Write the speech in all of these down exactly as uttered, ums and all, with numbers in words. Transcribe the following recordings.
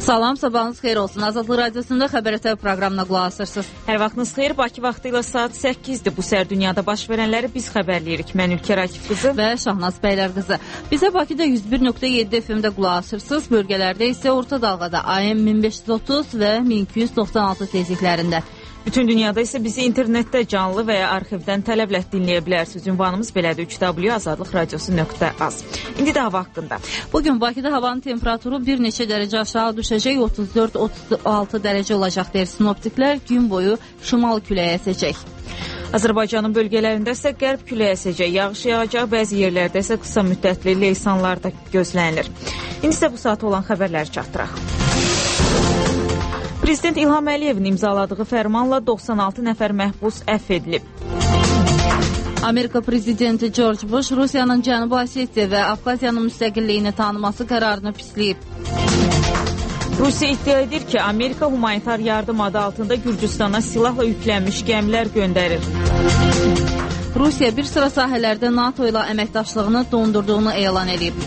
Salam, sabahınız xeyir olsun. Azadlıq Radiosunda Xəbər Ətəv proqramına qulaq asırsınız. Hər vaxtınız xeyir. Bakı vaxtı ilə saat səkkizdir. Bu səhər dünyada baş verənləri biz xəbərləyirik. Mən Ülkər Akif qızı və Şahnaz Bəylər qızı. Bizə Bakıda yüz bir nöqtə yeddi F M-də qulaq asırsınız. Bölgələrdə isə orta dalğada A M min beş yüz otuz və min iki yüz doxsan altı tezliklərində. Bütün dünyada isə bizi internetdə canlı və ya arxivdən tələblə dinləyə bilərsiniz. Ünvanımız belədir: üç w azadlıq radiosu nöqtə az. İndi də hava haqqında. Bugün Bakıda havanın temperaturu bir neçə dərəcə aşağı düşəcək, otuz dörd otuz altı dərəcə olacaq deyir sinoptiklər. Gün boyu şimal küləyi əsəcək. Azərbaycanın bölgələrində isə qərb küləyi əsəcək. Yağış yağacaq, bəzi yerlərdə isə qısa müddətli leysanlar da gözlənilir. İndi isə bu saata olan xəbərləri çatdıraq. Prezident İlham Əliyevin imzaladığı fərmanla doxsan altı nəfər məhbus əfv edilib. Amerika prezidenti George Bush Rusiyanın Cənubi Osetiya və Abxaziyanın müstəqilliyini tanıması qərarını pisləyib. Rusiya iddia edir ki, Amerika humanitar yardım adı altında Gürcüstana silahla yüklənmiş gəmilər göndərir. Rusiya bir sıra sahələrdə NATO ilə əməkdaşlığını dondurduğunu elan edib.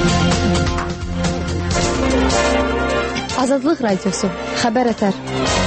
Azadlıq Radiosu, Xəbər Ətər.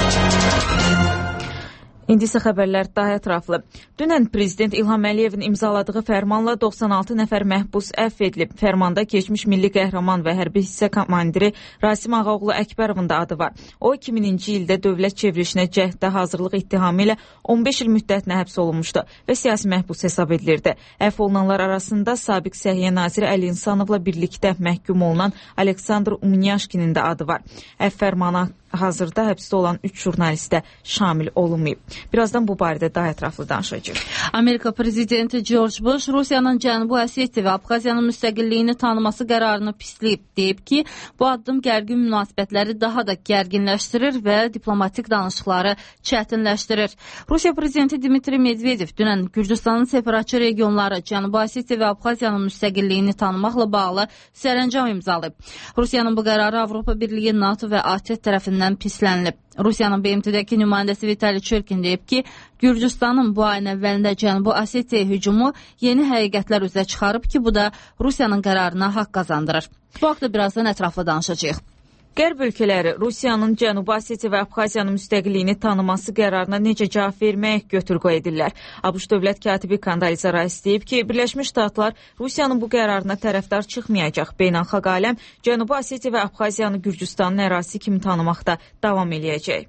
İndi isə xəbərlər daha ətraflı. Dünən Prezident İlham Əliyevin imzaladığı fərmanla doxsan altı nəfər məhbus əfv edilib. Fərmanda keçmiş milli qəhrəman və hərbi hissə komandiri Rasim Ağaoğlu Əkbərovun da adı var. O, iki mininci ildə dövlət çevrilişinə cəhdə hazırlıq ittihamı ilə on beş il müddətinə həbs olunmuşdu və siyasi məhbus hesab edilirdi. Əfv olunanlar arasında sabiq Səhiyyə naziri Əli İnsanovla birlikdə məhkum olunan Aleksandr Umnyaşkinin də adı var. Əfv fərmanı hazırda həbsdə olan üç jurnalist də şamil olunmayıb. Birazdan bu barədə daha ətraflı danışacağıq. Amerika prezidenti George Bush Rusiyanın Cənubi Osetiya və Abxaziyanın müstəqilliyini tanıması qərarını pisləyib. Deyib ki, bu addım gərgin münasibətləri daha da gərginləşdirir və diplomatik danışıqları çətinləşdirir. Rusiya prezidenti Dmitri Medvedev dünən Gürcüstanın separatçı regionları Cənubi Osetiya və Abxaziyanın müstəqilliyini tanımaqla bağlı sərəncam imzalayıb. Rusiyanın bu qərarı Avropa Birliyi, NATO və A T tərəfindən pislənilib. Rusiyanın B M T-dəki nümayəndəsi Vitali Çörkin deyib ki, Gürcüstanın bu ayın əvvəlində Cənubi Osetiya hücumu yeni həqiqətlər üzə çıxarıb ki, bu da Rusiyanın qərarına haqq qazandırır. Bu haqda birazdan ətraflı danışacağıq. Qərb ölkələri Rusiyanın Cənubi Osetiya və Abxaziyanın müstəqilliyini tanıması qərarına necə cavab vermək götür-qoy edirlər. ABŞ dövlət katibi Kondolisa Rice deyib ki, Birləşmiş Ştatlar Rusiyanın bu qərarına tərəfdar çıxmayacaq. Beynəlxalq aləm Cənubi Osetiya və Abxaziyanı Gürcüstanın ərazisi kimi tanımaqda davam eləyəcək.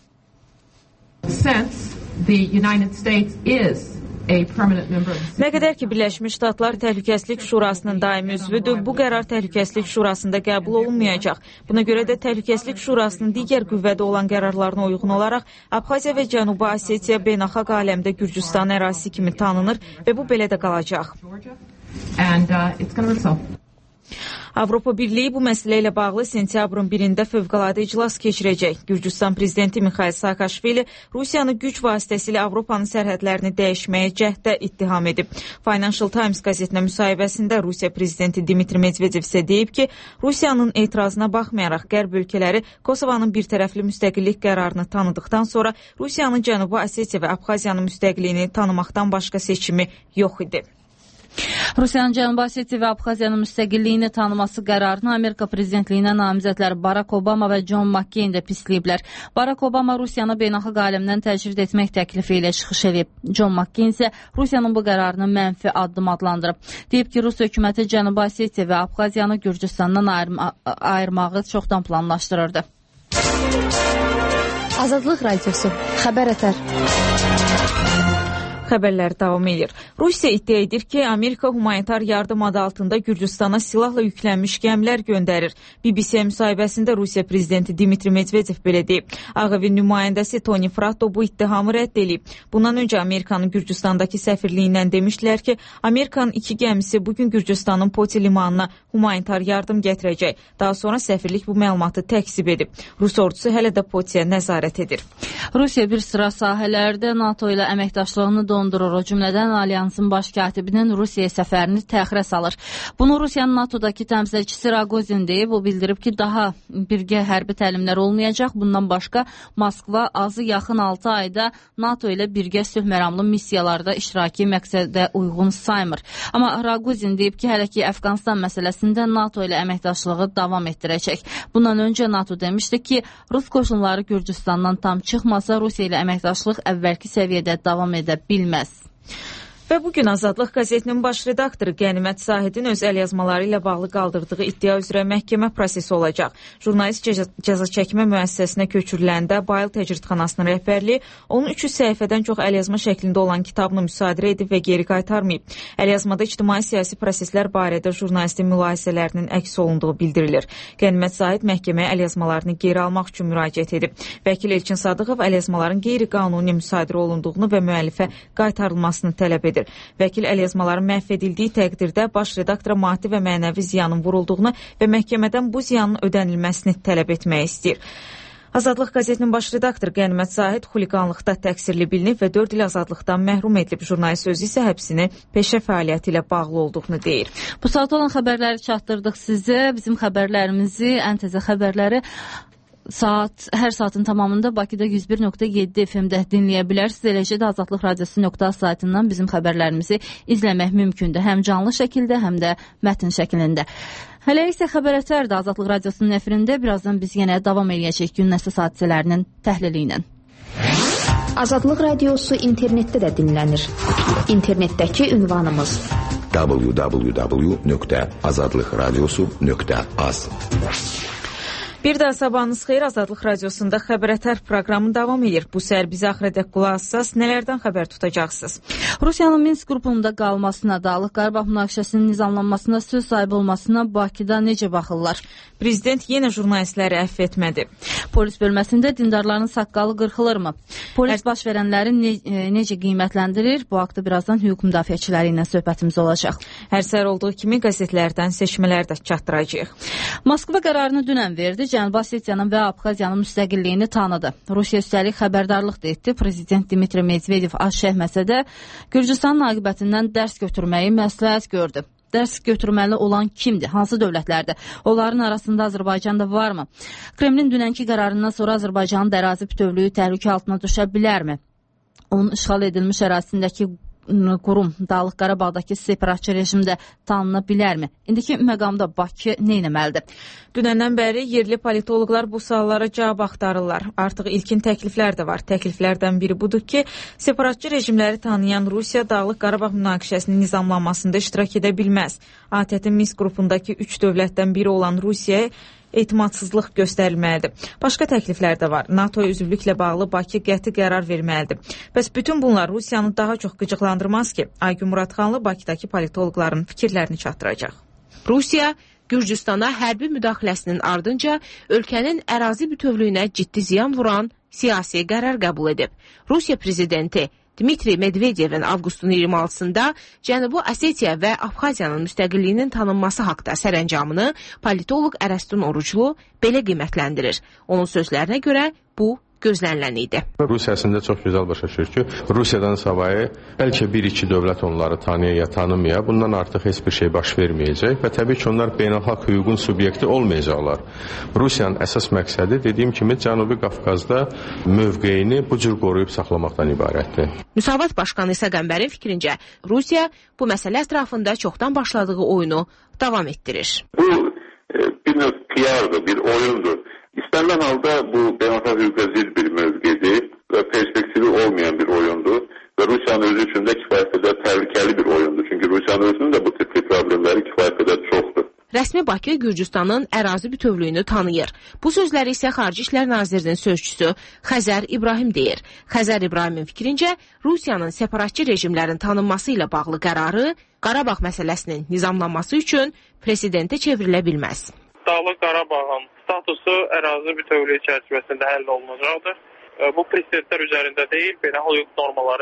Since the United States is Nə qədər ki, Birləşmiş Ştatlar Təhlükəsizlik Şurasının daimi üzvüdür, bu qərar Təhlükəsizlik Şurasında qəbul olunmayacaq. Buna görə də Təhlükəsizlik Şurasının digər qüvvədə olan qərarlarına uyğun olaraq Abxaziya və Cənubi Osetiya beynəlxalq aləmdə Gürcüstan ərazisi kimi tanınır və bu belə də qalacaq. And, uh, it's gonna resolve. Avropa Birliyi bu məsələ ilə bağlı sentyabrın birində fövqəladə iclas keçirəcək. Gürcüstan prezidenti Mikhail Saakashvili Rusiyanı güc vasitəsilə Avropanın sərhədlərini dəyişməyə cəhdə ittiham edib. Financial Times qəzetinə müsahibəsində Rusiya prezidenti Dmitri Medvedev isə deyib ki, Rusiyanın etirazına baxmayaraq qərb ölkələri Kosovanın birtərəfli müstəqillik qərarını tanıdıqdan sonra Rusiyanın Cənubi Osetiya və Abxaziyanın müstəqilliyini tanımaqdan başqa seçimi yox idi. Rusiyanın Cənubi Osetiya və Abxaziyanın müstəqilliyini tanıması qərarını Amerika prezidentliyinə namizədlər Barack Obama və John McCain də pisləyiblər. Barack Obama Rusiyanı beynəlxalq aləmdən təcrid etmək təklifi ilə çıxış edib. John McCain isə Rusiyanın bu qərarını mənfi addım adlandırıb. Deyib ki, Rus hökuməti Cənubi Osetiya və Abxaziyanı Gürcüstandan ayırma ayırmağı çoxdan planlaşdırırdı. Azadlıq Radiosu, Xəbər Ətər. Xəbərlər davam edir. Rusiya iddia edir ki, Amerika humanitar yardım adı altında Gürcüstana silahla yüklənmiş gəmilər göndərir. B B C-yə müsahibəsində Rusiya prezidenti Dmitri Medvedev belə deyib. Ağ Evin nümayəndəsi Tony Fratto bu ittihamı rədd edib. Bundan öncə Amerikanın Gürcüstandakı səfirliyindən demişdilər ki, Amerikanın iki gəmisi bugün Gürcüstanın Poti limanına humanitar yardım gətirəcək. Daha sonra səfirlik bu məlumatı təkzib edib. Rus ordusu hələ də Potiyə nəzarət edir. Rusiya bir sıra sahələrdə NATO ilə əməkdaşlığını dondurur. O cümlədən alyansın baş katibinin Rusiya səfərini təxirə salır. Bunu Rusiyanın NATOdakı təmsilçisi Ragozin deyib. O bildirib ki, daha birgə hərbi təlimlər olmayacaq. Bundan başqa Moskva azı yaxın altı ayda NATO ilə birgə sülh məramlı missiyalarda iştiraki məqsədə uyğun saymır. Amma Ragozin deyib ki, hələ ki Əfqanistan məsələsində NATO ilə əməkdaşlığı davam etdirəcək. Bundan öncə NATO demişdi ki, Rus qoşunları Gürcüstandan tam çıxmasa Rusiya ilə əməkdaşlıq əvvəlki səviyyədə davam edə bilməz. Və bugün Azadlıq qəzetinin baş redaktoru Qənimət Zahidin öz əlyazmaları ilə bağlı qaldırdığı iddia üzrə məhkəmə prosesi olacaq. Jurnalist cəza çəkmə müəssisəsinə köçürüləndə Bayıl Təcridxanasının rəhbərliyi onun üç yüz səhifədən çox əlyazma şəklində olan kitabını müsadirə edib və geri qaytarmayıb. Əlyazmada ictimai-siyasi proseslər barədə jurnalistin mülahizələrinin əks olunduğu bildirilir. Qənimət Zahid məhkəməyə əlyazmalarını geri almaq üçün müraciət edib. Vəkil Elçin Sadıqov əlyazmaların qeyri-qanuni müsadirə olunduğunu və müəllifə qaytarılmasını tələb edir. Vəkil əlyazmaların məhv edildiyi təqdirdə baş redaktora maddi və mənəvi ziyanın vurulduğunu və məhkəmədən bu ziyanın ödənilməsini tələb etmək istəyir. Azadlıq qəzetinin baş redaktoru Qənimət Zahid xuliqanlıqda təqsirli bilinib və dörd il azadlıqdan məhrum edilib. Jurnalist özü isə həbsini peşə fəaliyyəti ilə bağlı olduğunu deyir. Bu saat olan xəbərləri çatdırdıq sizə. Bizim xəbərlərimizi, ən təzə xəbərləri Saat, hər saatın tamamında Bakıda yüz bir nöqtə yeddi F M-də dinləyə bilərsiniz. Eləcə də Azadlıq Radiosu nöqtə az saytından bizim xəbərlərimizi izləmək mümkündür. Həm canlı şəkildə, həm də mətn şəklində. Hələ isə xəbər ətərdə Azadlıq Radiosunun efirində. Birazdan biz yenə davam edəcək günün əsas hadisələrinin təhlili ilə. Azadlıq Radiosu internetdə də dinlənir. İnternetdəki ünvanımız w w w nöqtə azadlıq radiosu nöqtə az. Bir daha sabahınız xeyir, Azadlıq Radiosunda xəbərətər proqramı davam edir. Bu səhər bizi axıradək qulaq assaz, nələrdən xəbər tutacaqsınız? Rusiyanın Minsk qrupunda qalmasına, Dağlıq Qarabağ münaqişəsinin nizamlanmasına, söz sahibi olmasına Bakıda necə baxırlar? Prezident yenə jurnalistləri əfv etmədi. Polis bölməsində dindarların saqqalı qırxılırmı? Polis baş verənləri ne, e, necə qiymətləndirir? Bu haqda birazdan hüquq müdafiəçiləri ilə söhbətimiz olacaq. Hər səhər olduğu kimi qəzetlərdən seçmələr də çatdıracağıq. Moskva qərarını dünən verdi. Cənubi Osetiyanın və Abxaziyanın müstəqilliyini tanıdı. Rusiya üstəlik xəbərdarlıq da etdi. Prezident Dmitri Medvedev az şəhməsə də Gürcüstanın aqibətindən dərs götürməyi məsləhət gördü. Dərs götürməli olan kimdir? Hansı dövlətlərdir? Onların arasında Azərbaycan da varmı? Kremlin dünənki qərarından sonra Azərbaycanın ərazi bütövlüyü təhlükə altına düşə bilərmi? Onun işğal edilmiş ərazisindəki qurum Dağlıq Qarabağdakı separatçı rejimdə tanına bilərmi? İndiki məqamda Bakı nə etməlidir? Dünəndən bəri yerli politoloqlar bu suallara cavab axtarırlar. Artıq ilkin təkliflər də var. Təkliflərdən biri budur ki, separatçı rejimləri tanıyan Rusiya Dağlıq Qarabağ münaqişəsinin nizamlanmasında iştirak edə bilməz. A T T Minsk qrupundakı üç dövlətdən biri olan Rusiyaya etimadsızlıq göstərilməlidir. Başqa təkliflər də var. NATOya üzvlüklə bağlı Bakı qəti qərar verməlidir. Bəs bütün bunlar Rusiyanı daha çox qıcıqlandırmaz ki, Aygün Muradxanlı Bakıdakı politoloqların fikirlərini çatdıracaq. Rusiya Gürcüstana hərbi müdaxiləsinin ardınca ölkənin ərazi bütövlüyünə ciddi ziyan vuran siyasi qərar qəbul edib. Rusiya prezidenti Dmitri Medvedevin avqustun iyirmi altısında Cənubi Osetiya və Abxaziyanın müstəqilliyinin tanınması haqda sərəncamını politoloq Ərəstun Oruclu belə qiymətləndirir. Onun sözlərinə görə bu gözlənilən idi. Rusiya əslində çox gözəl başa düşür ki, Rusiyadan savayı bəlkə bir-iki dövlət onları tanıya ya tanımaya, bundan artıq heç bir şey baş verməyəcək və təbii ki, onlar beynəlxalq hüququn subyekti olmayacaqlar. Rusiyanın əsas məqsədi, dediyim kimi, Cənubi Qafqazda mövqeyini bu cür qoruyub saxlamaqdan ibarətdir. Müsavat Başqanı İsa Qəmbərin fikrincə, Rusiya bu məsələ ətrafında çoxdan başladığı oyunu davam etdirir. Bu e, bir növ piyardır, bir oyundur. İstənilən halda bu beynəlxalq hüquqa zidd bir mövqedir və perspektivi olmayan bir oyundur və Rusiyanın özü üçün də kifayət qədər təhlükəli bir oyundur. Çünki Rusiyanın özünün də bu tipli problemləri kifayət qədər çoxdur. Rəsmi Bakı Gürcüstanın ərazi bütövlüyünü tanıyır. Bu sözləri isə Xarici İşlər Nazirinin sözçüsü Xəzər İbrahim deyir. Xəzər İbrahimin fikrincə, Rusiyanın separatçı rejimlərin tanınması ilə bağlı qərarı Qarabağ məsələsinin nizamlanması üçün prezidentə çevrilə bilməz. Dağlıq Qarabağın statusu ərazi bütövlüyü çərçivəsində həll olunacaqdır. Bu prezidentlər üzərində deyil, beynəlxalq hüquq normaları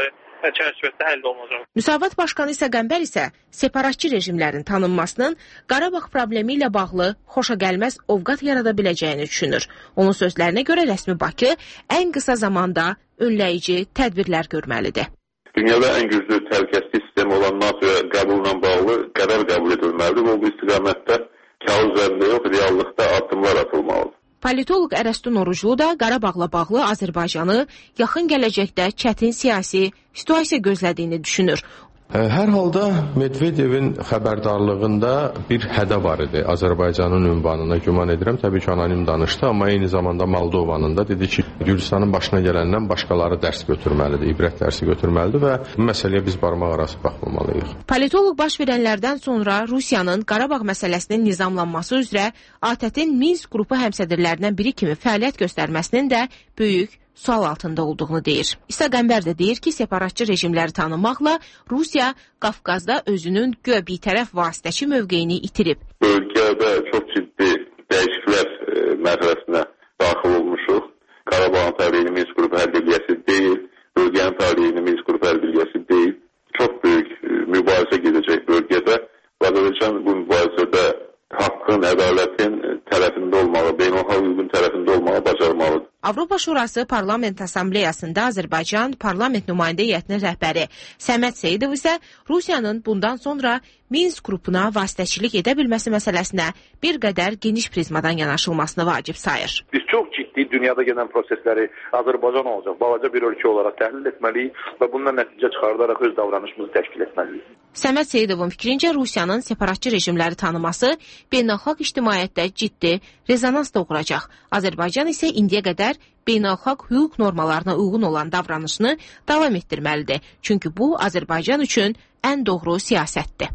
çərçivəsində həll olunacaq. Müsavat başqanı isə Qəmbər isə separatçı rejimlərin tanınmasının Qarabağ problemi ilə bağlı xoşagəlməz ovqat yarada biləcəyini düşünür. Onun sözlərinə görə rəsmi Bakı ən qısa zamanda önləyici tədbirlər görməlidir. Dünyada ən güclü təhlükəsizlik sistemi olan NATOya qəbulla bağlı qərar qəbul edilməlidir və bu istiqamətdə kağız üzərində yox, reallıqda addımlar atılmalıdır. Politoloq Ərəstun Oruclu da Qarabağla bağlı Azərbaycanı yaxın gələcəkdə çətin siyasi situasiya gözlədiyini düşünür. Hər halda Medvedevin xəbərdarlığında bir hədə var idi Azərbaycanın ünvanına, güman edirəm. Təbii ki, anonim danışdı, amma eyni zamanda Moldovanın da dedi ki, Gürcüstanın başına gələndən başqaları dərs götürməlidir, ibrət dərsi götürməlidir və bu məsələyə biz barmaq arası baxmamalıyıq. Politoloq baş verənlərdən sonra Rusiyanın Qarabağ məsələsinin nizamlanması üzrə A T T-in Minsk qrupu həmsədrlərindən biri kimi fəaliyyət göstərməsinin də böyük sual altında olduğunu deyir. İsa Qəmbər də deyir ki, separatçı rejimləri tanımaqla Rusiya Qafqazda özünün güya bitərəf vasitəçi mövqeyini itirib. Bölgədə çox ciddi dəyişikliklər e, mərhələsinə daxil olmuşuq. Qarabağın taleyini Minsk qrupu həll edilməsi deyil, bölgənin taleyini Minsk qrupu həll edilməsi deyil. Çox böyük e, mübarizə gedəcək bölgədə. Azərbaycan bu mübarizədə haqqın, ədalətin tərəfində olmağı, beynəlxalq hüququn tərəfində olmağı bacarmalıdır. Avropa Şurası Parlament Assambleyasında Azərbaycan Parlament nümayəndə heyətinin rəhbəri Səməd Seyidov isə Rusiyanın bundan sonra Minsk qrupuna vasitəçilik edə bilməsi məsələsinə bir qədər geniş prizmadan yanaşılmasını vacib sayır. Biz çox ciddi dünyada gedən prosesləri Azərbaycan olacaq, balaca bir ölkə olaraq təhlil etməliyik və bundan nəticə çıxardaraq öz davranışımızı təşkil etməliyik. Səməd Seyidovun fikrincə Rusiyanın separatçı rejimləri tanıması beynəlxalq ictimaiyyətdə ciddi rezonans doğuracaq. Azərbaycan isə indiyə qədər beynəlxalq hüquq normalarına uyğun olan davranışını davam etdirməlidir. Çünki bu Azərbaycan üçün ən doğru siyasətdir.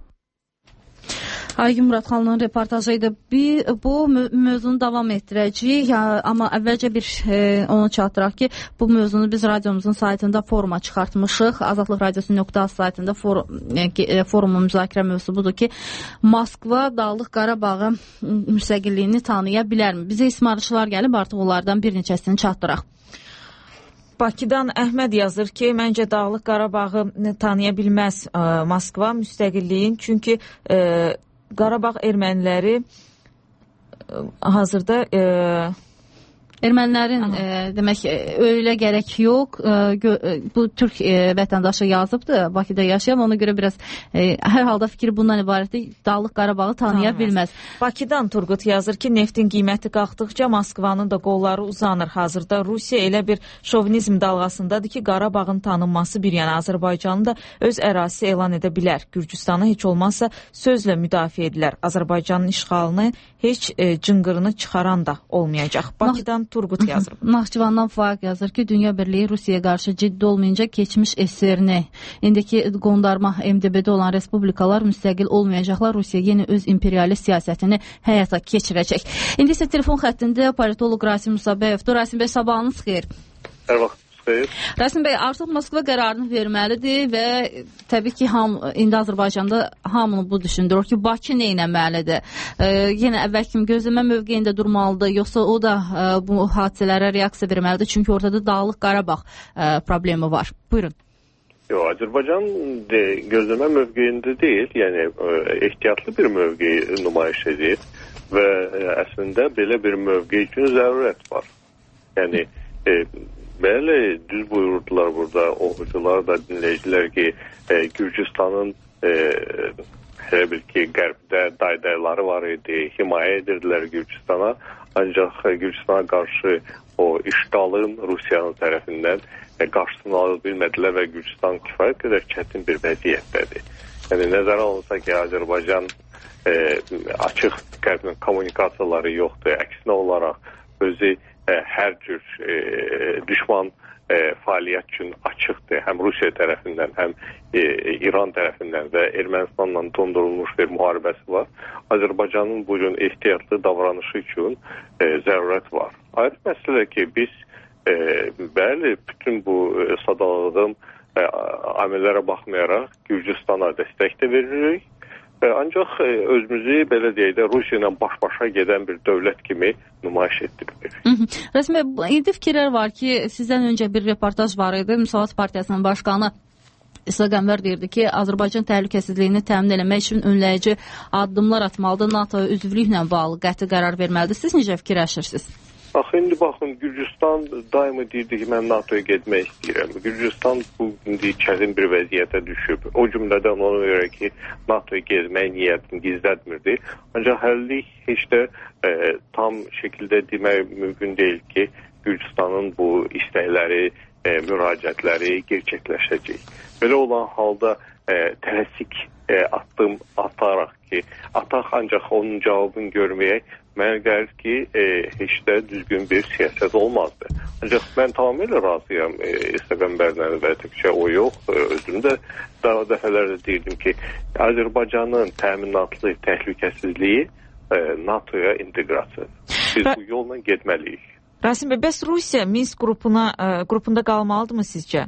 Aygün Muradxanlının reportajı idi. Bir, bu mövzunu davam etdirəcəyik, amma əvvəlcə bir e, onu çatdıraq ki, bu mövzunu biz radiomuzun saytında foruma çıxartmışıq. Azadlıq Radiosu nöqtə az saytında for, e, forumun müzakirə mövzusu budur ki, Moskva Dağlıq Qarabağı müstəqilliyini tanıya bilərmi? Bizə ismarışlar gəlib, artıq onlardan bir neçəsini çatdıraq. Bakıdan Əhməd yazır ki, məncə Dağlıq Qarabağı tanıya bilməz ə, Moskva müstəqilliyin, çünki ə, Qarabağ erməniləri ə, hazırda ə, Ermənilərin e, demək öyle gərək yox. E, gö, bu Türk e, vətəndaşı yazıbdı, Bakıda yaşayan. Ona görə biraz e, hər halda fikir bundan ibarətdir. Dağlıq Qarabağı tanıya Tanımaz. bilməz. Bakıdan Turgut yazır ki, neftin qiyməti qalxdıqca Moskvanın da qolları uzanır. Hazırda Rusiya elə bir şovinizm dalğasındadır ki, Qarabağın tanınması bir yana Azərbaycanı da öz ərazisi elan edə bilər. Gürcüstanı heç olmazsa sözlə müdafiə edilər. Azərbaycanın işğalını heç e, cınqırını çıxaran da olmayacaq. Bakıdan Turgut yazır. Naxçıvandan Faiq yazır ki, Dünya Birliği Rusiyaya qarşı ciddi olmayınca keçmiş S R N, indiki qondarma M D B-də olan respublikalar müstəqil olmayacaqlar. Rusiya yeni öz imperialist siyasətini həyata keçirəcək. İndi isə telefon xəttində politoloq Rasim Musabəyevdir. Rasim bəy, sabahınız xeyir. Hər vaxt. Rasim bəy, artıq Moskva qərarını verməlidir və təbii ki, ham, indi Azərbaycanda hamını bu düşündürür ki, Bakı nə etməlidir? E, yenə əvvəl kimi gözləmə mövqeyində durmalıdır, yoxsa o da e, bu hadisələrə reaksiya verməlidir? Çünki ortada Dağlıq Qarabağ e, problemi var. Buyurun. Yox, Azərbaycan de, gözləmə mövqeyində deyil, yəni e, ehtiyatlı bir mövqey nümayiş edir və e, əslində belə bir mövqey üçün zərurət var. Yəni, e, Bəli, düz buyurdular burada oxucular da, dinləyicilər ki, e, Gürcüstanın e, elə bil ki, qərbdə daydayları var idi, himayə edirdilər Gürcüstana, ancaq Gürcüstana qarşı o işğalın Rusiyanın tərəfindən e, qarşısını ala bilmədilər və Gürcüstan kifayət qədər çətin bir vəziyyətdədir. Yəni, nəzərə alınsa ki, Azərbaycan e, açıq qərblə kommunikasiyaları yoxdur, əksinə olaraq özü hər cür e, düşman e, fəaliyyət üçün açıqdır. Həm Rusiya tərəfindən, həm e, İran tərəfindən və Ermənistanla dondurulmuş bir müharibəsi var. Azərbaycanın bu gün ehtiyatlı davranışı üçün e, zərurət var. Ayrı məsələ ki, biz e, bəli, bütün bu e, sadaladığım e, amillərə baxmayaraq Gürcüstana dəstək də veririk. Ancaq özümüzü belə deyək də Rusiya ilə baş-başa gedən bir dövlət kimi nümayiş etdirilir. Rəsmi, indi fikirlər var ki, sizdən öncə bir reportaj var idi. Müsavat Partiyasının başqanı İsa Qəmbər deyirdi ki, Azərbaycan təhlükəsizliyini təmin etmək üçün önləyici addımlar atmalıdır, NATO-ya üzvlüklə bağlı qəti qərar verməlidir. Siz necə fikirləşirsiniz? Axı, indi baxın, Gürcüstan daima deyirdi ki, mən NATOya getmək istəyirəm. Gürcüstan bu indi çətin bir vəziyyətə düşüb. O cümlədən ona görə ki, NATOya gezmək niyyətini gizlətmirdi. Ancaq həllik heç də e, tam şəkildə demək mümkün deyil ki, Gürcüstanın bu istəkləri, e, müraciətləri gerçəkləşəcək. Belə olan halda e, tələsik e, addım ataraq ki, ataq ancaq onun cavabını görməyək, mənə gəlir ki, e, heç də düzgün bir siyasət olmazdı. Ancaq mən tamamilə razıyam e, İsa Qəmbərlə və təkcə o yox. E, özüm də daha dəfələrdə deyirdim ki, Azərbaycanın təminatlı təhlükəsizliyi e, NATOya inteqrasiya. Biz Ra bu yolla getməliyik. Rasim bəy, bəs Rusiya Minsk qrupuna, e, qrupunda qalmalıdırmı sizcə?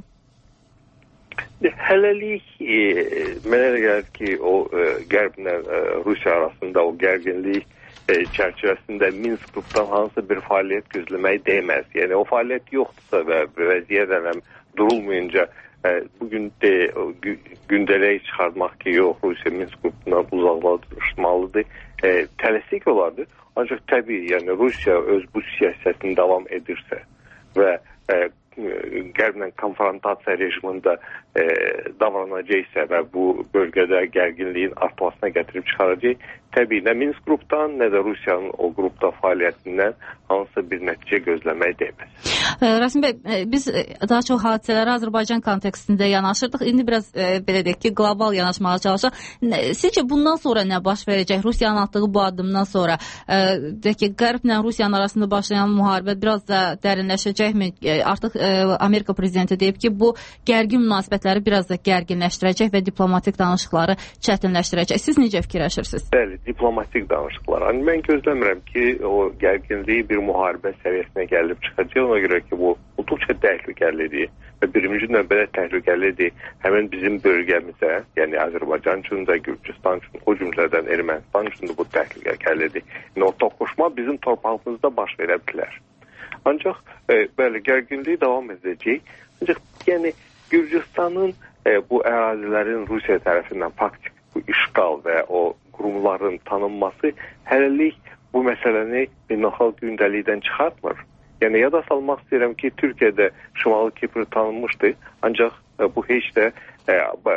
Hələlik e, mənə gəlir ki, o e, Qərblə e, Rusiya arasında o gərginlik e, çərçivəsində Minsk qrupdan hansısa bir fəaliyyət gözləmək dəyməz. Yəni o fəaliyyət yoxdursa və vəziyyət ələm durulmayınca e, bugün də gündəlik çıxartmaq ki, yox, Rusiya Minsk qrupundan uzaqlaşmalıdır. E, tələsik olardı. Ancaq təbii, yəni Rusiya öz bu siyasətini davam edirsə və e, Qərblə konfrontasiya rejimində e, davranacaqsa və bu bölgədə gərginliyin artmasına gətirib çıxaracaq, təbii nə Minsk qrupdan, nə də Rusiyanın o qrupda fəaliyyətindən hansısa bir nəticə gözləmək dəyməz. Rasim bəy, biz daha çox hadisələrə Azərbaycan kontekstində yanaşırdıq. İndi biraz e, belə deyək ki, qlobal yanaşmağa çalışaq. Sizcə bundan sonra nə baş verəcək? Rusiyanın atdığı bu addımdan sonra e, deyək ki, Qərblə Rusiyanın arasında başlayan müharibə biraz da dərinləşəcəkmi? E, artıq e, Amerika prezidenti deyib ki, bu gərgin münasibətləri biraz da gərginləşdirəcək və diplomatik danışıqları çətinləşdirəcək. Siz necə fikirləşirsiniz? Bəli, diplomatik danışıqlar. Yəni, mən gözləmirəm ki, o gərginliyi bir müharibə səviyyəsinə gəlib çıxacaq. Ona görə ki, bu olduqca təhlükəlidir və birinci növbədə təhlükəlidir həmin bizim bölgəmizə, yəni Azərbaycan üçün də, Gürcüstan üçün, o cümlədən Ermənistan üçün də bu təhlükəlidir. Yəni, o toqquşma bizim torpağımızda baş verə bilər. Ancaq e, bəli, gərginliyi davam edəcək. Ancaq yəni Gürcüstanın e, bu ərazilərin Rusiya tərəfindən faktik bu işğal və o qurumların tanınması hələlik bu məsələni beynəlxalq gündəlikdən çıxartmır. Yəni, yada salmaq istəyirəm ki, Türkiyədə Şimali Kipr tanınmışdı, ancaq e, bu heç də e,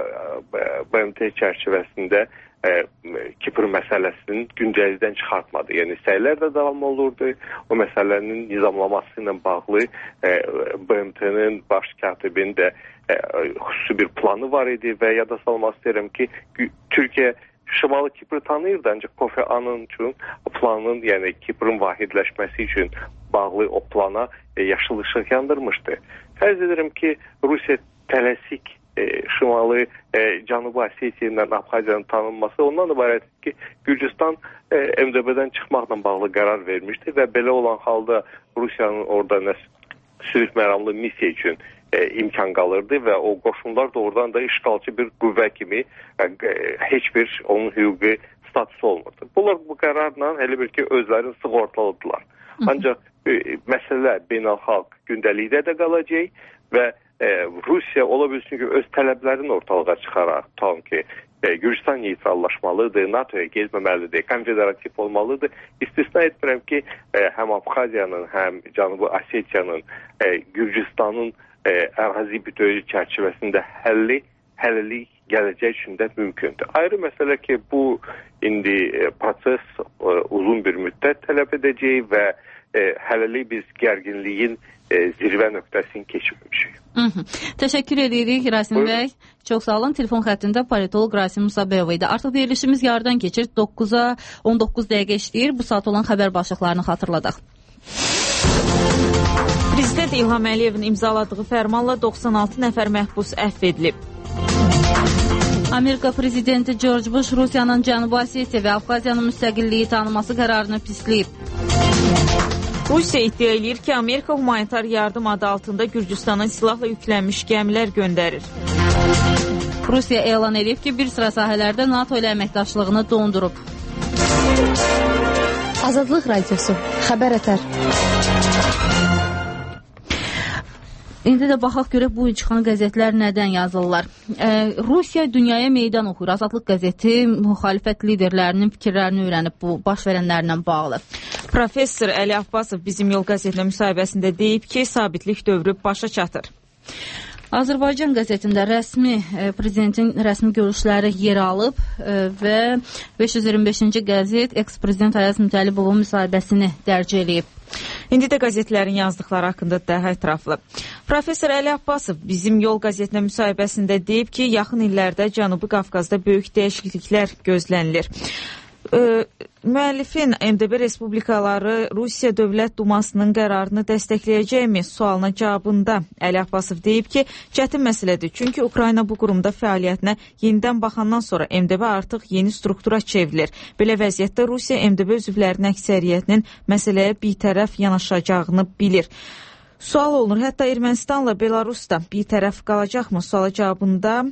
B M T çərçivəsində e, Kipr məsələsinin gündəlikdən çıxartmadı. Yəni, səylər də davam olurdu. O məsələnin nizamlaması ilə bağlı e, B M T'nin baş katibinin də e, xüsusi bir planı var idi və yada salmaq istəyirəm ki, Türkiyə Şimali Kipri tanıyırdı, ancaq Kofi Annan üçün planın, yəni Kiprın vahidləşməsi üçün bağlı o plana e, yaşıl ışıq yandırmışdı. Fərz edirəm ki, Rusiya tələsik e, Şimali e, Cənubi Osetiya ilə Abxaziyanın tanınması ondan ibarət ki, Gürcüstan e, M D B-dən çıxmaqla bağlı qərar vermişdi və belə olan halda Rusiyanın orada nə sülh məramlı missiya üçün e, imkan qalırdı və o qoşunlar da oradan da işğalçı bir qüvvə kimi e, heç bir onun hüquqi statusu olmurdu. Bunlar bu qərarla elə bir ki, özlərini sığortaladılar. Ancaq e, məsələ beynəlxalq gündəlikdə də qalacaq və e, Rusiya ola bilsin ki, öz tələblərini ortalığa çıxaraq, tam ki, e, Gürcüstan neytrallaşmalıdır, NATOya gezməməlidir, konfederativ olmalıdır. İstisna etmirəm ki, e, həm Abxaziyanın, həm Cənubi Osetiyanın, e, Gürcüstanın e, ərazi bütövlüyü çərçivəsində həlli, həllilik gələcək üçün də mümkündür. Ayrı məsələ ki, bu indi e, proses e, uzun bir müddət tələb edəcək və e, hələlik biz gərginliyin e, zirvə nöqtəsini keçirmişik. Təşəkkür edirik Rasim Buyurun. Bəy. Çox sağ olun. Telefon xəttində politolog Rasim Musabəyov idi. Artıq verilişimiz yarıdan keçir. doqquza on doqquz dəqiqə işləyir. Bu saat olan xəbər başlıqlarını xatırladaq. Prezident İlham Əliyevin imzaladığı fərmanla doxsan altı nəfər məhbus əfv edilib. Amerika prezidenti George Bush Rusiyanın Cənubi Osetiya və Abxaziyanın müstəqilliyi tanıması qərarını pisləyib. Rusiya iddia edir ki, Amerika humanitar yardım adı altında Gürcüstana silahla yüklənmiş gəmilər göndərir. Rusiya elan edib ki, bir sıra sahələrdə NATO ilə əməkdaşlığını dondurub. Azadlıq Radiosu, xəbər ətər. İndi də baxaq görək bu çıxan qəzetlər nədən yazırlar. E, Rusiya dünyaya meydan oxuyur. Azadlıq qəzeti müxalifət liderlərinin fikirlərini öyrənib bu baş verənlərlə bağlı. Professor Əli Abbasov Bizim Yol qəzetinə müsahibəsində deyib ki, sabitlik dövrü başa çatır. Azərbaycan qəzetində rəsmi prezidentin rəsmi görüşləri yer alıb və beş yüz iyirmi beşinci qəzet eks-prezident Ayaz Mütəllibovun müsahibəsini dərc eləyib. İndi də qəzetlərin yazdıqları haqqında daha ətraflı. Professor Əli Abbasov Bizim Yol qəzetinə müsahibəsində deyib ki, yaxın illərdə Cənubi Qafqazda böyük dəyişikliklər gözlənilir. Ə, müəllifin M D B respublikaları Rusiya Dövlət Dumasının qərarını dəstəkləyəcəkmi sualına cavabında Əli Abbasov deyib ki, çətin məsələdir. Çünki Ukrayna bu qurumda fəaliyyətinə yenidən baxandan sonra M D B artıq yeni struktura çevrilir. Belə vəziyyətdə Rusiya M D B üzvlərinin əksəriyyətinin məsələyə bitərəf yanaşacağını bilir. Sual olunur, hətta Ermənistanla Belarus da bitərəf qalacaqmı suala cavabında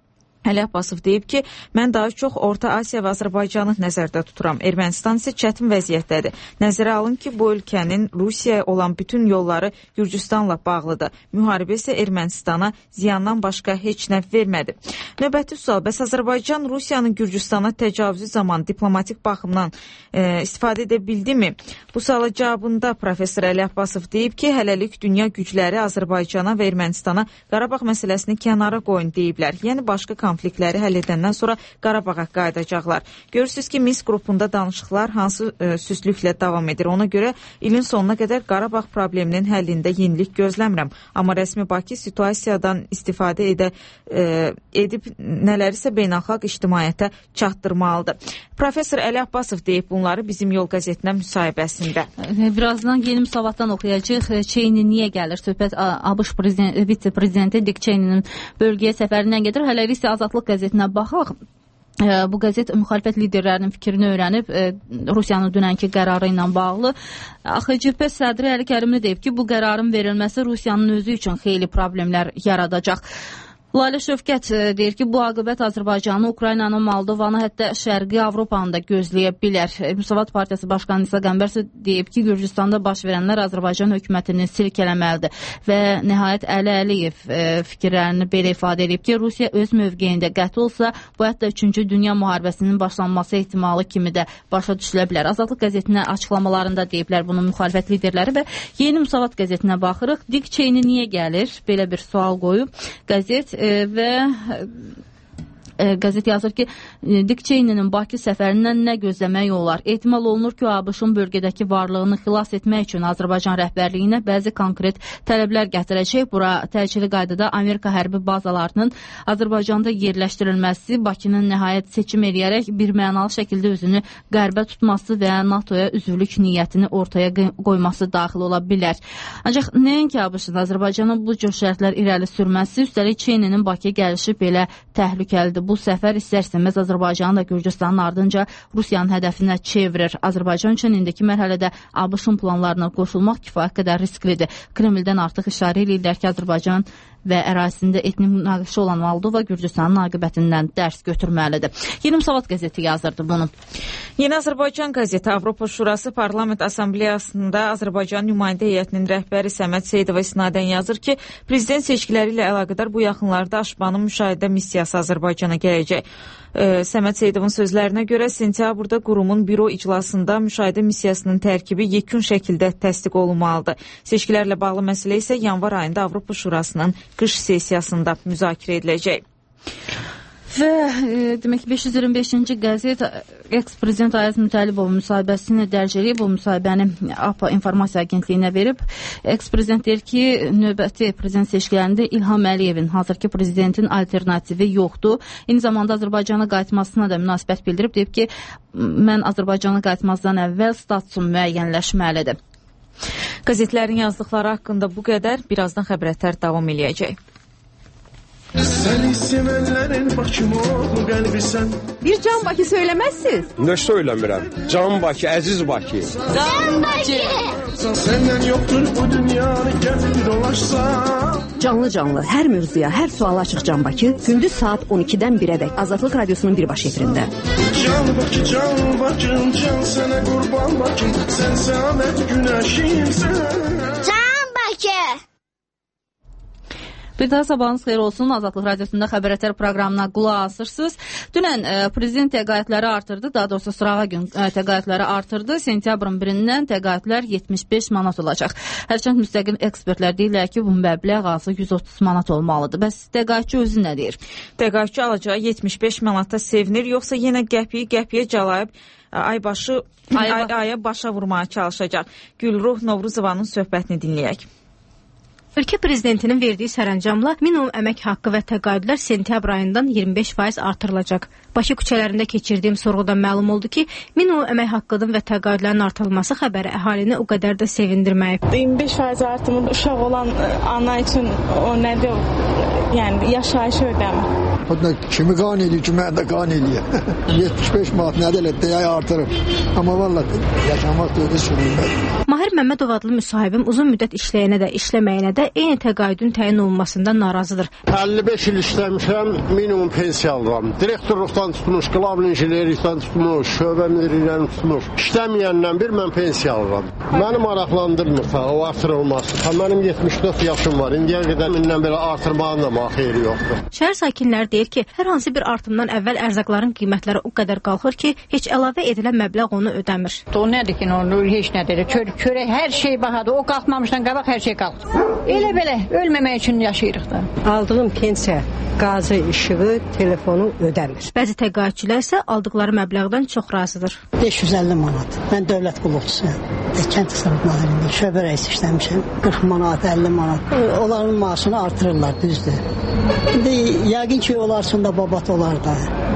Əli Abbasov deyib ki, mən daha çox Orta Asiya və Azərbaycanı nəzərdə tuturam. Ermənistan isə çətin vəziyyətdədir. Nəzərə alın ki, bu ölkənin Rusiyaya olan bütün yolları Gürcüstanla bağlıdır. Müharibə isə Ermənistana ziyandan başqa heç nə vermədi. Növbəti sual, bəs Azərbaycan Rusiyanın Gürcüstana təcavüzü zaman diplomatik baxımdan e, istifadə edə bildimi? Bu suala cavabında Professor Əli Abbasov deyib ki, hələlik dünya gücləri Azərbaycana və Ermənistana Qarabağ məsələsini kənara qoyun deyiblər. Yəni başqa konfliktləri həll edəndən sonra Qarabağa qayıdacaqlar. Görürsünüz ki, Minsk qrupunda danışıqlar hansı e, süslüklə davam edir. Ona görə ilin sonuna qədər Qarabağ probleminin həllində yenilik gözləmirəm. Amma rəsmi Bakı situasiyadan istifadə edə, e, edib nələrisə beynəlxalq ictimaiyyətə çatdırmalıdır. Professor Əli Abbasov deyib bunları Bizim Yol qəzetinə müsahibəsində. Birazdan yeni müsavatdan oxuyacaq. Çeyni niyə gəlir? Söhbət ABŞ vitse-prezidenti Dik Çeyninin bölgəyə səfərindən gedir. Hələlik isə Azadlıq qəzetinə baxaq. Bu qəzet müxalifət liderlərinin fikrini öyrənib Rusiyanın dünənki qərarı ilə bağlı. A X C P sədri Əli Kərimli deyib ki, bu qərarın verilməsi Rusiyanın özü üçün xeyli problemlər yaradacaq. Lalə Şövkət deyir ki, bu aqibət Azərbaycanı, Ukraynanı, Moldovanı, hətta Şərqi Avropanı da gözləyə bilər. Müsavat Partiyası Başqanı İsa Qəmbər deyib ki, Gürcüstanda baş verənlər Azərbaycan hökumətini silkələməlidir və nəhayət Əli Əliyev e, fikirlərini belə ifadə edib ki, Rusiya öz mövqeyində qəti olsa, bu hətta üçüncü Dünya müharibəsinin başlanması ehtimalı kimi də başa düşülə bilər. Azadlıq qəzetinə açıqlamalarında deyiblər bunu müxalifət liderləri və Yeni Müsavat qəzetinə baxırıq. Dik Çeyni niyə gəlir? Belə bir sual qoyub qəzet və qəzet yazır ki, Dik Çeyninin Bakı səfərindən nə gözləmək olar? Ehtimal olunur ki, ABŞ-ın bölgədəki varlığını xilas etmək üçün Azərbaycan rəhbərliyinə bəzi konkret tələblər gətirəcək. Bura təcili qaydada Amerika hərbi bazalarının Azərbaycanda yerləşdirilməsi, Bakının nəhayət seçim eləyərək bir mənalı şəkildə özünü qərbə tutması və NATOya üzvlük niyyətini ortaya qoyması daxil ola bilər. Ancaq nəinki ABŞ-ın Azərbaycanın bu cür şərtlər irəli sürməsi, üstəlik Çeyninin Bakıya gəlişi belə təhlükəlidir. Bu səfər istər-istəməz Azərbaycanın da Gürcüstanın ardınca Rusiyanın hədəfinə çevirir. Azərbaycan üçün indiki mərhələdə ABŞ-ın planlarına qoşulmaq kifayət qədər risklidir. Kremldən artıq işarə edirlər ki, Azərbaycan və ərazisində etnik münaqişə olan Moldova Gürcüstanın aqibətindən dərs götürməlidir. Yeni Müsavat qəzeti yazırdı bunu. Yeni Azərbaycan qəzeti Avropa Şurası Parlament Assambleyasında Azərbaycan nümayəndə heyətinin rəhbəri Səməd Seyidova isnadən yazır ki, prezident seçkiləri ilə əlaqədar bu yaxınlarda Aşbanın müşahidə missiyası Azərbaycana gələcək. Səməd Seyidovun sözlərinə görə sentyabrda qurumun büro iclasında müşahidə missiyasının tərkibi yekun şəkildə təsdiq olunmalıdır. Seçkilərlə bağlı məsələ isə yanvar ayında Avropa Şurasının qış sessiyasında müzakirə ediləcək. Və e, demək ki, beş yüz iyirmi beşinci qəzet eks-prezident Ayaz Mütəllibovun müsahibəsini dərc edib, bu müsahibəni A P A İnformasiya Agentliyinə verib. Eks-prezident deyir ki, növbəti prezident seçkilərində İlham Əliyevin, hazırki prezidentin alternativi yoxdur. Eyni zamanda Azərbaycana qayıtmasına da münasibət bildirib, deyib ki, mən Azərbaycana qayıtmazdan əvvəl statusum müəyyənləşməlidir. Qəzetlərin yazdıqları haqqında bu qədər. Birazdan xəbərlər davam eləyəcək. Seni sevenlerin Bakım oğlu qəlbi sən. Bir Can Bakı söyləməzsiniz? Nə söyləmirəm? Can Bakı, əziz Bakı. Can Bakı. Səndən yoxdur bu dünyanı gəzib dolaşsan. Canlı canlı hər mövzuya, hər suala açıq Can Bakı gündüz saat on ikidən birədək Azadlıq Radiosunun birbaşa efirində. Can Bakı, can Bakım, can sənə qurban Bakım. Sən səadət günəşimsən. Can Bakı. Bir daha sabahınız xeyir olsun. Azadlıq Radiosunda Xəbər proqramına qulaq asırsınız. Dünən e, prezident təqaüdləri artırdı. Daha doğrusu sırağa gün e, təqaüdləri artırdı. Sentyabrın birindən təqaüdlər yetmiş beş manat olacaq. Hərçənd müstəqil ekspertlər deyirlər ki, bu məbləğ azı yüz otuz manat olmalıdır. Bəs təqaüdçü özü nə deyir? Təqaüdçü alacağı yetmiş beş manatda sevinir, yoxsa yenə qəpiyi qəpiyə calayıb ay başı ay, ay, aya başa vurmaya çalışacaq? Gülruh Novruzovanın söhbətini dinləyək. Ölkə prezidentinin verdiyi sərəncamla minimum əmək haqqı və təqaüdlər sentyabr ayından iyirmi beş faiz artırılacaq. Bakı küçələrində keçirdiyim sorğudan məlum oldu ki, minimum əmək haqqının və təqaüdlərin artırılması xəbəri əhalini o qədər də sevindirməyib. iyirmi beş faiz artımı uşaq olan ana üçün o nədir? Yəni yaşayış ödəmi. O da kimi qan edir, kimi də qan edir. yetmiş beş manat nə deyil, deyə artırıb. Amma vallahi yaşamaq da ödə sürülməz. Mahir Məmmədov adlı müsahibim uzun müddət işləyənə də, işləməyənə də eyni təqaüdün təyin olunmasından narazıdır. əlli beş il işləmişəm, minimum pensiya alıram. Direktorluqdan tutmuş, qlavl injinerlikdən tutmuş, şöbə müdürlüyündən tutmuş. İşləməyəndən bir mən pensiya alıram. Məni maraqlandırmır o artırılması. Mənim yetmiş dörd yaşım var. İndiyə qədər mindən belə artırmağın da xeyri yoxdur. Şəhər sakinləri deyir ki, hər hansı bir artımdan əvvəl ərzaqların qiymətləri o qədər qalxır ki, heç əlavə edilən məbləğ onu ödəmir. O nədir ki, onu heç nədir? Çörək, hər şey bahadır. O qalxmamışdan qabaq hər şey qalxır. Elə belə ölməmək üçün yaşayırıq da. Aldığım pensiya qazı, işığı, telefonu ödəmir. Bəzi təqaüdçülər isə aldıqları məbləğdən çox razıdır. beş yüz əlli manat. Mən dövlət qulluqçusuyam. Kənd təsərrüfat müəllimiyəm. Şöbə rəisi işləmişəm. qırx manat, əlli manat. Onların maaşını artırırlar, düzdür. İndi yəqin ki, onlar üçün də babat olar da.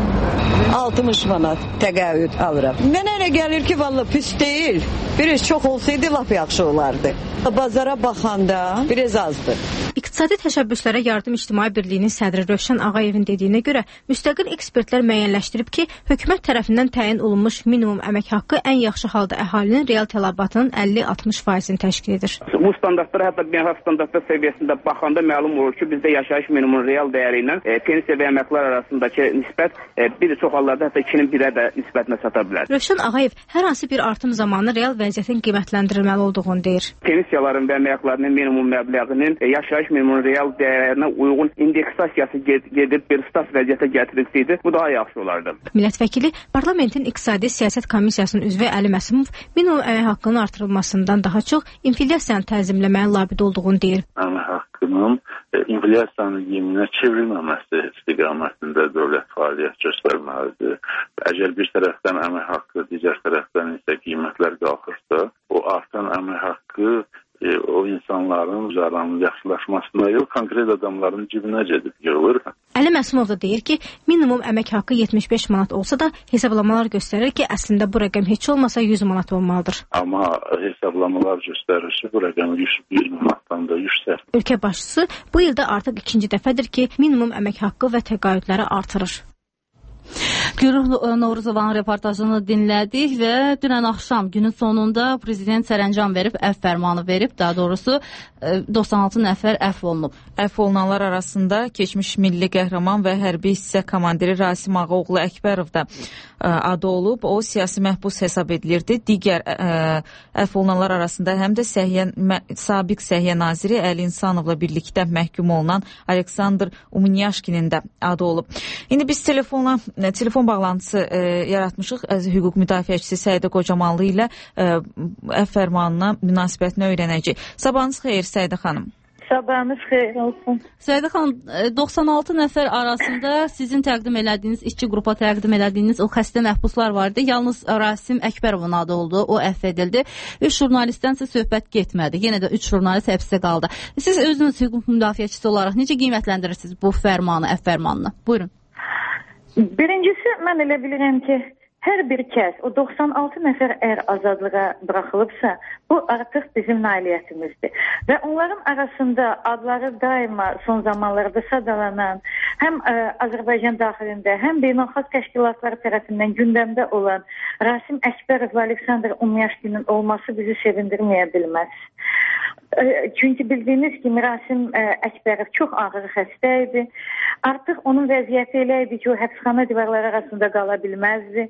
altmış manat təqaüd alıram. Mənə elə gəlir ki, vallahi pis deyil. Biraz çox olsaydı lap yaxşı olardı. Bazara baxanda biraz azdır. İqtisadi təşəbbüslərə yardım İctimai Birliyinin sədri Rövşən Ağayevin dediyinə görə müstəqil ekspertlər müəyyənləşdirib ki, hökumət tərəfindən təyin olunmuş minimum əmək haqqı ən yaxşı halda əhalinin real tələbatının əlli altmış faizini təşkil edir. Bu standartlara hətta beynəlxalq standartlar səviyyəsində baxanda məlum olur ki, bizdə yaşayış minimumunun real dəyəri ilə e, pensiya və əməklər arasındakı nisbət e, bir çox hallarda hətta ikinin birə də nisbətinə çata bilər. Rövşən Ağayev hər hansı bir artım zamanı real vəziyyətin qiymətləndirilməli olduğunu deyir. Pensiyaların və əməklərinin minimum məbləğinin e, yaşayış minimumunun real dəyərinə uyğun indeksasiyası gedib bir stas vəziyyətə gətirilsəydi, bu daha yaxşı olardı. Millət vəkili Parlamentin İqtisadi Siyasət Komissiyasının üzvü Əli Məsumov minimum əmək haqqının artırılmasından daha çox inflyasiyanı tənzimləməyə labid olduğunu deyir. Əmək haqqının e, inflyasiyanın yeminə çevrilməməsi istiqamətində dövlət fəaliyyət göstərməlidir. Əgər bir tərəfdən əmək haqqı, digər tərəfdən isə qiymətlər qalxırsa, o artan əmək haqqı E, o insanların üzərlərinin yaxşılaşmasına yox, konkret adamların cibinə gedib yığılır. Əli Məsumov da deyir ki, minimum əmək haqqı yetmiş beş manat olsa da hesablamalar göstərir ki, əslində bu rəqəm heç olmasa yüz manat olmalıdır. Amma hesablamalar göstərir ki, bu rəqəm yüz manatdan da yüksək. Ölkə başçısı bu ildə artıq ikinci dəfədir ki, minimum əmək haqqı və təqaüdləri artırır. Gülruh Novruzovanın reportajını dinlədik və dünən axşam günün sonunda prezident sərəncam verib, əfv fərmanı verib, daha doğrusu doxsan altı nəfər əfv olunub. Əfv olunanlar arasında keçmiş milli qəhrəman və hərbi hissə komandiri Rasim Ağaoğlu Əkbərov da adı olub. O siyasi məhbus hesab edilirdi. Digər əfv olunanlar arasında həm də səhiyyə, sabiq səhiyyə naziri Əli İnsanovla birlikdə məhkum olunan Aleksandr Umnyaşkinin də adı olub. İndi biz telefona telefon bağlantısı e, yaratmışıq. Hüquq müdafiəçisi Səidə Qocamanlı ilə e, əfv fərmanına münasibətini öyrənəcək. Sabahınız xeyir Səidə xanım. Sabahınız xeyir olsun. Səidə xanım, doxsan altı nəfər arasında sizin təqdim elədiyiniz, işçi qrupa təqdim elədiyiniz o xəstə məhbuslar vardı. Yalnız Rasim Əkbərovun adı oldu, o əfv edildi. Üç jurnalistdənsə söhbət getmədi. Yenə də üç jurnalist həbsdə qaldı. Siz özünüz hüquq müdafiəçisi olaraq necə qiymətləndirirsiniz bu fərmanı, əfv fərmanını? Buyurun. Birincisi, mən elə bilirəm ki, hər bir kəs, o doxsan altı nəfər əgər azadlığa buraxılıbsa, bu artıq bizim nailiyyətimizdir. Və onların arasında adları daima son zamanlarda sadalanan, həm ə, Azərbaycan daxilində, həm beynəlxalq təşkilatları tərəfindən gündəmdə olan Rasim Əkbərov və Aleksandr Umnyaşkinin olması bizi sevindirməyə bilməz. Çünki bildiyiniz kimi Rasim Əkbərov çox ağır xəstə idi. Artıq onun vəziyyəti elə idi ki, o həbsxana divarları arasında qala bilməzdi.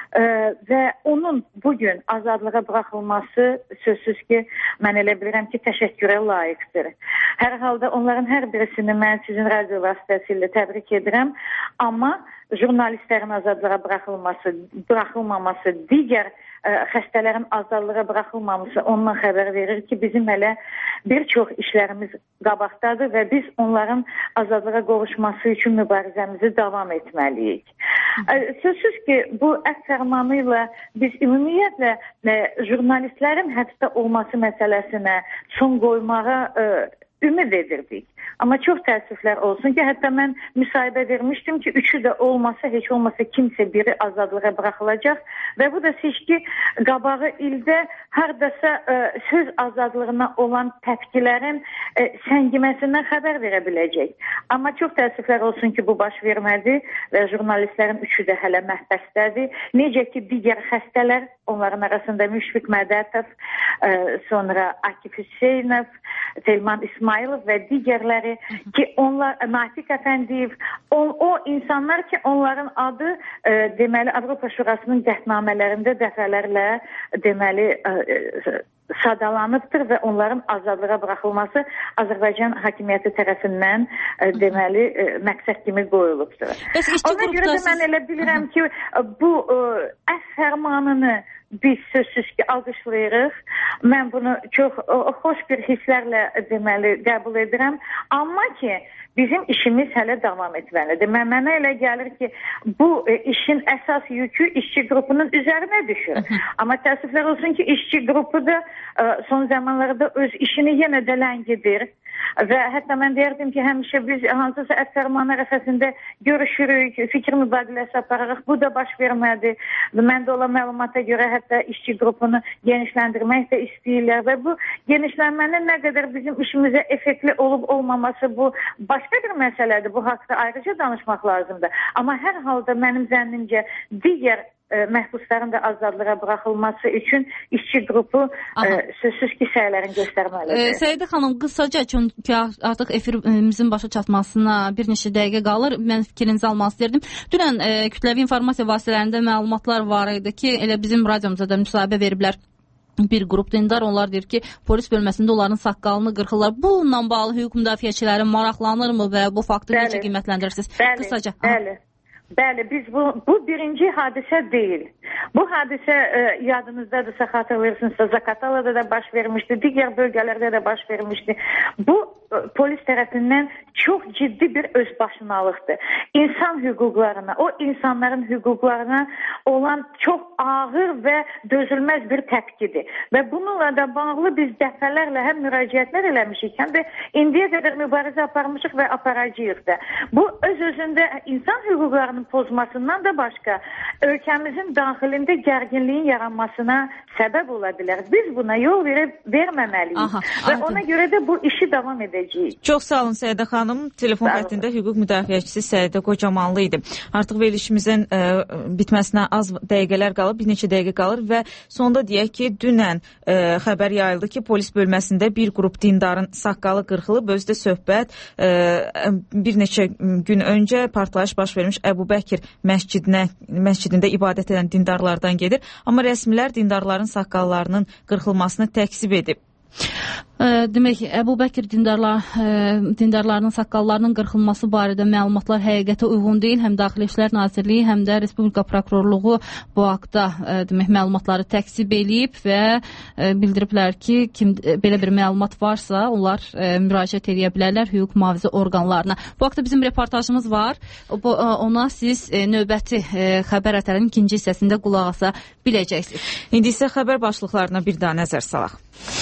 e, və onun bugün azadlığa buraxılması sözsüz ki, mən elə bilirəm ki, təşəkkürə layiqdir. Hər halda onların hər birisini mən sizin radio vasitəsilə təbrik edirəm, amma jurnalistlərin azadlığa buraxılması, buraxılmaması, digər ə, xəstələrin azadlığa buraxılmaması ondan xəbər verir ki, bizim hələ bir çox işlərimiz qabaqdadır və biz onların azadlığa qovuşması üçün mübarizəmizi davam etməliyik. Ə, sözsüz ki, bu əf fərmanı ilə biz ümumiyyətlə ə, jurnalistlərin həbsdə olması məsələsinə son qoymağa ə, ümid edirdik. Amma çox təəssüflər olsun ki, hətta mən müsahibə vermişdim ki, üçü də olmasa, heç olmasa kimsə biri azadlığa buraxılacaq və bu da seçki qabağı ildə hardasa ə, söz azadlığına olan təpkilərin ə, səngiməsindən xəbər verə biləcək. Amma çox təəssüflər olsun ki, bu baş vermədi və jurnalistlərin üçü də hələ məhbəsdədir. Necə ki, digər xəstələr, onların arasında Müşfiq Mədətov, ə, sonra Akif Hüseynov, Telman İsmailov və digərləri ki, onlar, Natiq Əfəndiyev, o, o insanlar ki, onların adı e, deməli Avropa Şurasının qətnamələrində dəfələrlə deməli e, sadalanıbdır və onların azadlığa buraxılması Azərbaycan hakimiyyəti tərəfindən e, deməli e, məqsəd kimi qoyulubdur. Ona görə də mən elə bilirəm ki, bu e, əf fərmanını biz sözsüz ki, alqışlayırıq. Mən bunu çox o, xoş bir hisslərlə deməli qəbul edirəm. Amma ki, bizim işimiz hələ davam etməlidir. Mən, mənə elə gəlir ki, bu e, işin əsas yükü işçi qrupunun üzərinə düşür. Amma təəssüflər olsun ki, işçi qrupu da e, son zamanlarda öz işini yenə də ləngidir. Və hətta mən deyərdim ki, həmişə biz hansısa əf fərmanı ərəfəsində görüşürük, fikir mübadiləsi apararıq. Bu da baş vermədi. Məndə olan məlumata görə hətta işçi qrupunu genişləndirmək də istəyirlər və bu genişlənmənin nə qədər bizim işimizə effektli olub olmaması bu başqa bir məsələdir. Bu haqda ayrıca danışmaq lazımdır. Amma hər halda mənim zənnimcə digər ə, məhbusların da azadlığa buraxılması üçün işçi qrupu ə, sözsüz ki, səylərin göstərməlidir. Səidə xanım, qısaca çünki artıq efirimizin başa çatmasına bir neçə dəqiqə qalır. Mən fikrinizi almaq istəyirdim. Dünən ə, kütləvi informasiya vasitələrində məlumatlar var idi ki, elə bizim radiomuza da müsahibə veriblər. Bir qrup dindar, onlar deyir ki, polis bölməsində onların saqqalını qırxırlar. Bununla bağlı hüquq müdafiəçiləri maraqlanırmı və bu faktı necə qiymətləndirirsiniz? Bəli, qısaca. Bəli. Bəli, biz bu, bu birinci hadisə deyil. Bu hadisə e, yadınızdadırsa, xatırlayırsınızsa, Zaqatalada da baş vermişdi, digər bölgələrdə də baş vermişdi. Bu e, polis tərəfindən çox ciddi bir özbaşınalıqdır. İnsan hüquqlarına, o insanların hüquqlarına olan çox ağır və dözülməz bir təpkidir. Və bununla da bağlı biz dəfələrlə həm müraciətlər eləmişik, həm də indiyə qədər mübarizə aparmışıq və aparacağıq da. Bu öz-özündə insan hüquqlarına pozmasından da başqa ölkəmizin daxilində gərginliyin yaranmasına səbəb ola bilər. Biz buna yol verib verməməliyik. Aha, və aydın. Ona görə də bu işi davam edəcəyik. Çox sağ olun Səidə xanım. Telefon xəttində hüquq müdafiəçisi Səidə Qocamanlı idi. Artıq verilişimizin ə, bitməsinə az dəqiqələr qalır, bir neçə dəqiqə qalır və sonda deyək ki, dünən ə, xəbər yayıldı ki, polis bölməsində bir qrup dindarın saqqalı qırxılıb, özü də söhbət ə, bir neçə gün öncə partlayış baş vermiş Əbu Bəkir məscidinə, məscidində ibadət edən dindarlardan gedir. Amma rəsmilər dindarların saqqallarının qırxılmasını təksib edib. Demək, Əbu Bəkir dindarlar, dindarlarının saqqallarının qırxılması barədə məlumatlar həqiqətə uyğun deyil. Həm Daxili İşlər Nazirliyi, həm də Respublika Prokurorluğu bu haqda demək, məlumatları təksib eləyib və bildiriblər ki, kim, belə bir məlumat varsa, onlar müraciət edə bilərlər hüquq mühafizə orqanlarına. Bu haqda bizim reportajımız var. Ona siz növbəti xəbər ətərinin ikinci hissəsində qulaq asa biləcəksiniz. İndi isə xəbər başlıqlarına bir daha nəzər salaq.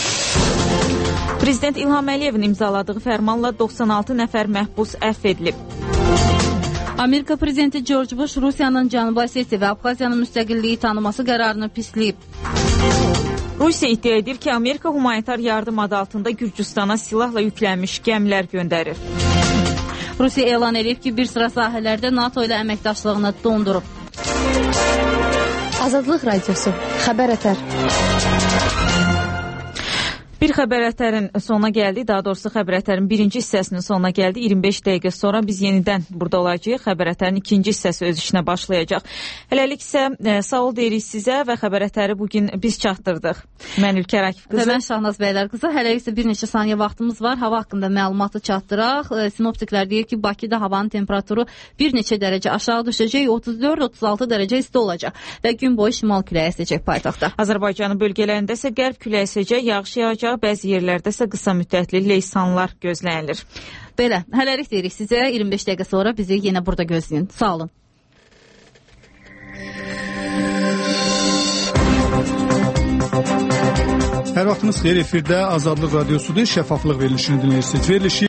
Prezident İlham Əliyevin imzaladığı fərmanla doxsan altı nəfər məhbus əfv edilib. Amerika prezidenti George Bush Rusiyanın Cənubi Osetiya və Abxaziyanın müstəqilliyi tanıması qərarını pisləyib. Rusiya iddia edir ki, Amerika humanitar yardım adı altında Gürcüstana silahla yüklənmiş gəmilər göndərir. Rusiya elan edib ki, bir sıra sahələrdə NATO ilə əməkdaşlığını dondurub. Azadlıq Radiosu, xəbər ətər. Bir xəbər ətərin sonuna gəldik. Daha doğrusu xəbər ətərin birinci hissəsinin sonuna gəldik. iyirmi beş dəqiqə sonra biz yenidən burada olacağıq. Xəbər ətərin ikinci hissəsi öz işinə başlayacaq. Hələlik isə e, sağ ol deyirik sizə və xəbər ətəri bugün biz çatdırdıq. Mən Ülkər Akif qızı. Və mən Şahnaz bəylər qızı. Hələlik isə bir neçə saniyə vaxtımız var. Hava haqqında məlumatı çatdıraq. E, sinoptiklər deyir ki, Bakıda havanın temperaturu bir neçə dərəcə aşağı düşəcək. otuz dörd otuz altı dərəcə isti olacaq və gün boyu şimal küləyi əsəcək paytaxtda. Azərbaycanın bölgələrində isə qərb küləyi əsəcək, yağış yağacaq, bəzi yerlərdə isə qısa müddətli leysanlar gözlənilir. Belə, hələlik deyirik sizə. iyirmi beş dəqiqə sonra bizi yenə burada gözləyin. Sağ olun. Hər vaxtınız xeyir, efirdə Azadlıq Radiosudur, şəffaflıq verilişini dinləyirsiniz. Verilişi